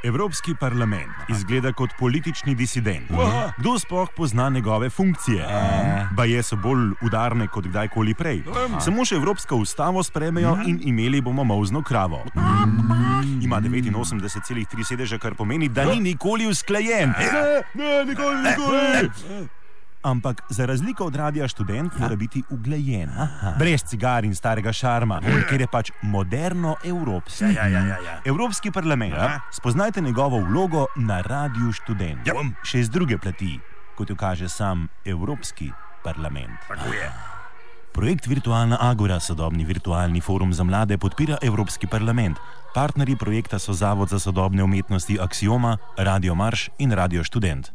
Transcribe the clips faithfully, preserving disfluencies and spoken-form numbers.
Evropski parlament izgleda kot politični disident. Kdo sploh pozna njegove funkcije? Baje so bolj udarne kot kdajkoli prej. Samo še Evropsko ustavo sprejmejo in imeli bomo molzno kravo. Ima devetinosemdeset celih tri sedeža, kar pomeni, da ni nikoli usklajen. Ne, ne, nikoli, nikoli. Ampak za razliko od Radia Študent mora biti uglajen. Brez cigar in starega šarma, ker je pač moderno evropski. Ja, ja, ja, ja. Evropski parlament, ja. Spoznajte njegovo vlogo na Radiu Študent. Ja. Še z druge plati, kot jo kaže sam Evropski parlament. Tako je. Projekt Virtualna Agora, sodobni virtualni forum za mlade, podpira Evropski parlament. Partnerji projekta so Zavod za sodobne umetnosti Aksioma, Radio Marš in Radio Študent.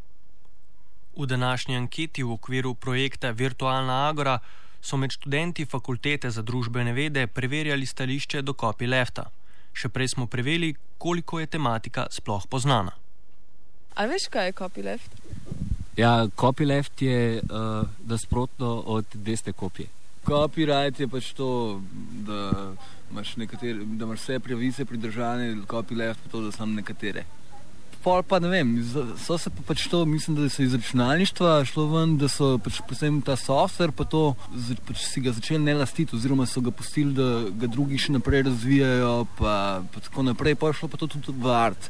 V današnji anketi v okviru projekta Virtualna Agora so med študenti Fakultete za družbene vede preverjali stališče do copylefta. Še prej smo preverili, koliko je tematika sploh poznana. A veš, kaj je copyleft? Ja, copyleft je uh, nasprotno od desne kopije. Copyright je pač to, da imaš, nekatere, da imaš vse pravice pridržane, copyleft pa to, da sam nekatere. Pol pa ne vem, so se pa pač to, mislim, da so iz računalništva šlo ven, da so pač predvsem ta software pa to, pač si ga začeli ne lastiti, oziroma so ga pustili, da ga drugi še naprej razvijajo, pa, pa tako naprej, pa je šlo pa to tudi v art.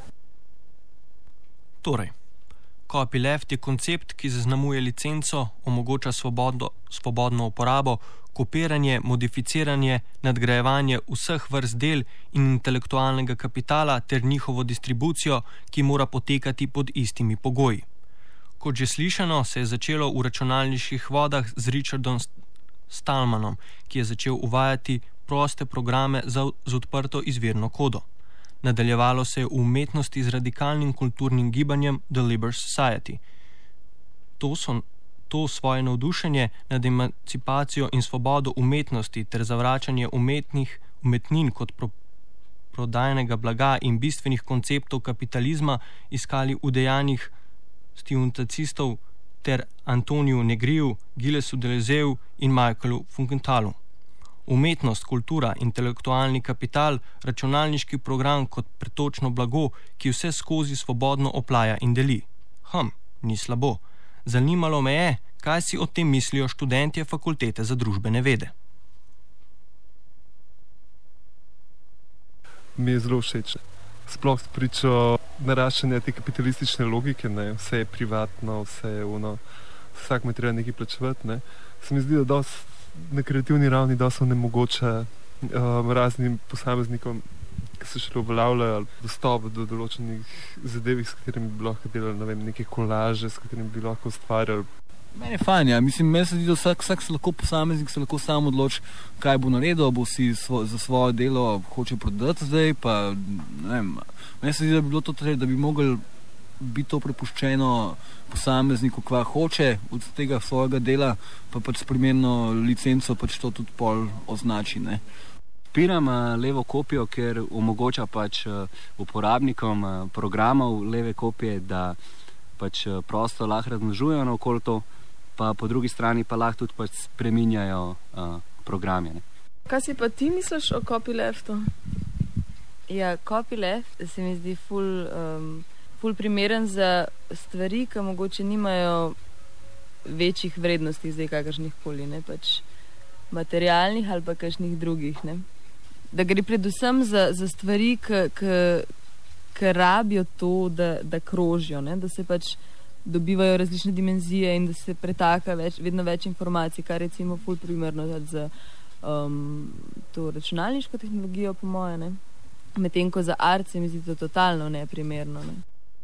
Torej, copyleft je koncept, ki zaznamuje licenco, omogoča svobodno, svobodno uporabo, kopiranje, modificiranje, nadgrajevanje vseh vrst del in intelektualnega kapitala ter njihovo distribucijo, ki mora potekati pod istimi pogoji. Kot že slišano, se je začelo v računalniških vodah z Richardom Stallmanom, ki je začel uvajati proste programe za, z odprto izvirno kodo. Nadaljevalo se je v umetnosti z radikalnim kulturnim gibanjem The Liber Society. To so To svoje navdušenje nad emancipacijo in svobodo umetnosti ter zavračanje umetnih umetnin kot pro, prodajnega blaga in bistvenih konceptov kapitalizma iskali v dejanjih stiventacistov ter Antoniju Negriju, Gillesu Deleuzeju in Michaelu Funkentalu. Umetnost, kultura, intelektualni kapital, računalniški program kot pretočno blago, ki vse skozi svobodno oplaja in deli. Hm, ni slabo. Zanimalo me je, kaj si o tem mislijo študentje Fakultete za družbene vede. Mi je zelo všeč. Sploh spričo naraščanja te kapitalistične logike, ne? Vse je privatno, vse je ono, vsak me treba nekaj plačevati. Ne? Se mi zdi, da dost, na kreativni ravni dosti onemogoča um, raznim posameznikom, ki se šele uveljavljajo dostop do določenih zadevih, s katerimi bi lahko delali, ne vem, neke kolaže, s katerimi bi lahko ustvarjali. Meni je fajn, ja. Mislim, meni se zdi, da vsak, vsak se lahko posameznik se lahko sam odloči, kaj bo naredil, bo si svo, za svoje delo hoče prodati zdaj, pa ne vem. Meni se zdi, da bi bilo to treba, da bi mogli biti to prepuščeno posamezniku, kva hoče od tega svojega dela, pa pač s primerno licenco pač to tudi pol označi, ne. Podpiram levo kopijo, ker omogoča pač uporabnikom programov leve kopije, da pač prosto lahko razmnožujejo naokoli to, pa po drugi strani pa lahko tudi pač spreminjajo uh, programe. Ne. Kaj si pa ti misliš o copyleftu? Ja, copyleft se mi zdi ful, um, ful primeren za stvari, ki mogoče nimajo večjih vrednosti zdaj kakršnih koli, ne, pač materialnih ali pa kakšnih drugih, ne. Da gre predvsem za, za stvari, ki rabijo to, da, da krožijo, ne? Da se pač dobivajo različne dimenzije in da se pretaka več, vedno več informacij, kar recimo ful primerno za um, to računalniško tehnologijo, po moje, ne? Medtem ko za art se mi zdi to totalno neprimerno, ne?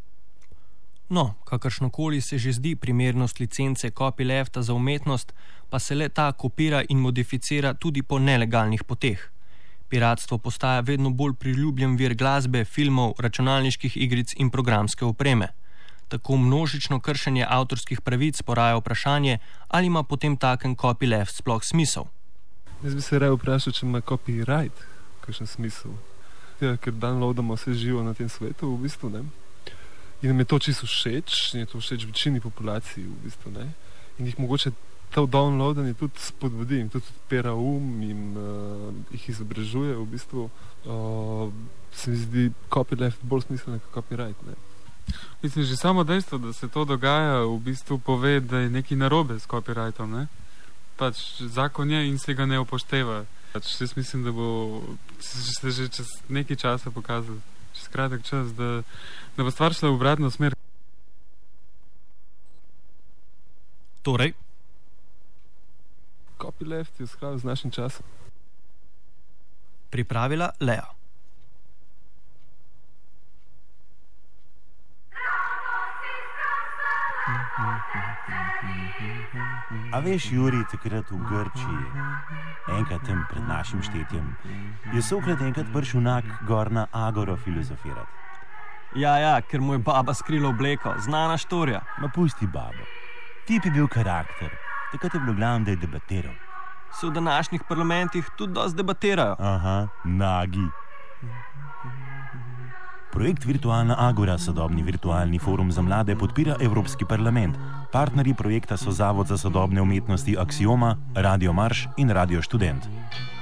No, kakršnokoli se že zdi primernost licence copylefta za umetnost, pa se le ta kopira in modificira tudi po nelegalnih poteh. Piratstvo postaja vedno bolj priljubljen vir glasbe, filmov, računalniških igric in programske opreme. Tako množično kršenje avtorskih pravic poraja vprašanje, ali ima potem taken copyleft sploh smisel. Jaz bi se raje vprašal, če ima copyright kakšen smisel. Ja, ker downloadamo vse živo na tem svetu, v bistvu, ne. In nam je to čisto všeč, in je to všeč večini populaciji, v bistvu, ne. In jih mogoče to downloadanje tudi spodbudi, in tudi odpira um in uh, jih izobražuje, v bistvu. Uh, se mi zdi copyleft bolj smiselno kot copyright. Ne? Mislim, že samo dejstvo, da se to dogaja, v bistvu pove, da je nekaj narobe s copyrightom. Ne? Pač zakon je in se ga ne upošteva. Pač jaz mislim, da bo se že čez nekaj časa pokazal, čez kratek čas, da, da bo stvar šla v obratno smer. Torej? Copyleft je v skladu z našim časom. Pripravila Lea. A veš, Juri, takrat v Grčiji, enkrat tem pred našim štetjem, je Sokrat enkrat prišel nak gor na Agoro filozofirati. Ja, ja, ker mu je baba skrila obleko, znana štorija. Ma pusti babo. Tip je bil karakter, takrat je bilo glavno, da je debatiral. Se v današnjih parlamentih tudi dosti debatirajo. Aha, nagi. Projekt Virtualna Agora, sodobni virtualni forum za mlade, podpira Evropski parlament. Partnerji projekta so Zavod za sodobne umetnosti Aksioma, Radio Marš in Radio Študent.